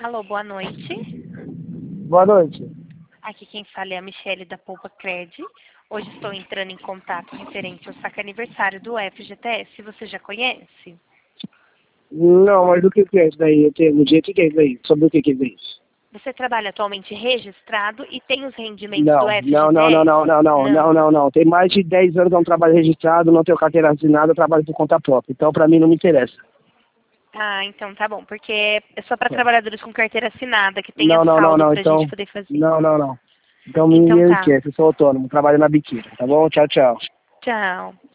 Alô, boa noite. Boa noite. Aqui quem fala é a Michele da Poupa Cred. Hoje estou entrando em contato referente ao saque aniversário do FGTS. Você já conhece? Não, mas do que é isso daí? No dia que é isso daí? Sobre o que é isso? Você trabalha atualmente registrado e tem os rendimentos do Não, FGTS? não. Tem mais de 10 anos que eu não trabalho registrado, não tenho carteira assinada, eu trabalho por conta própria. Então, pra mim, não me interessa. Ah, então tá bom, porque é só para trabalhadores com carteira assinada que tenha Não. saldo pra Então, gente poder fazer. não. Então, me Então tá. esquece, eu sou autônomo, trabalho na biqueira, tá bom? Tchau. Tchau.